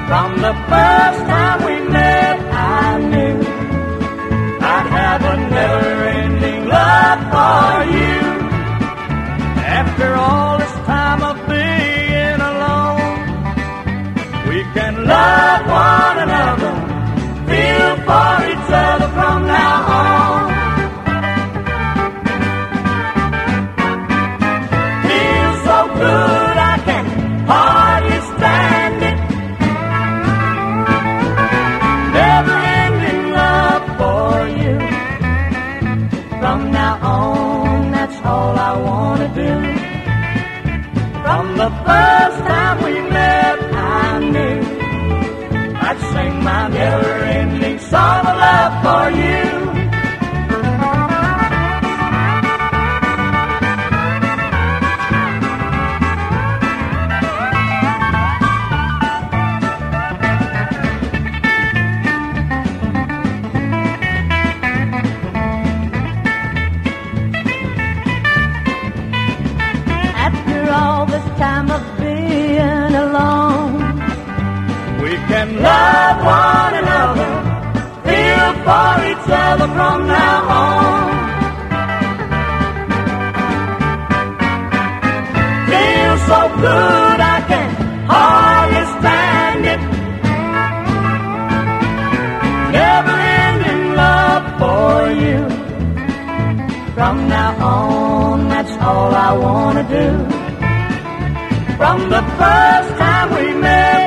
From the first time we met, I knew I'd have a never-ending love for you. After all this time of being alone, we can love one another, feel for each other from now on. Feels so good I can hardly stand it. Never-ending love for you. From now on, that's all I want to do. From the first time we met, I knew I'd sing my never-ending song of love for you. After all this time of being alone, we can love one another, feel for each other from now on. Feels so good I can hardly stand it. Never-ending love for you. From now on, that's all I want to do. From the first time we met,